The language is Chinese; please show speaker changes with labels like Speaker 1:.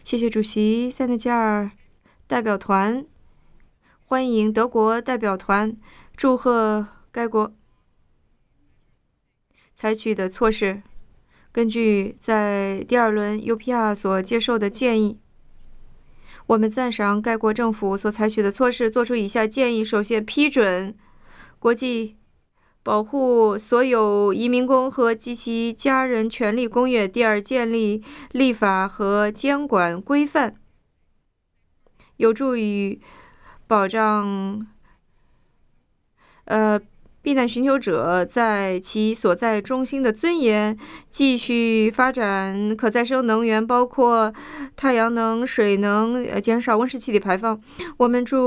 Speaker 1: 谢谢主席。塞内加尔代表团欢迎德国代表团，祝贺该国采取的措施。根据在第二轮 UPR 所接受的建议，我们赞赏该国政府所采取的措施，做出以下建议：首先，批准国际保护所有移民工和及其家人权利公约；第二，建立立法和监管规范，有助于保障避难寻求者在其所在中心的尊严，继续发展可再生能源，包括太阳能、水能，减少温室气体排放。我们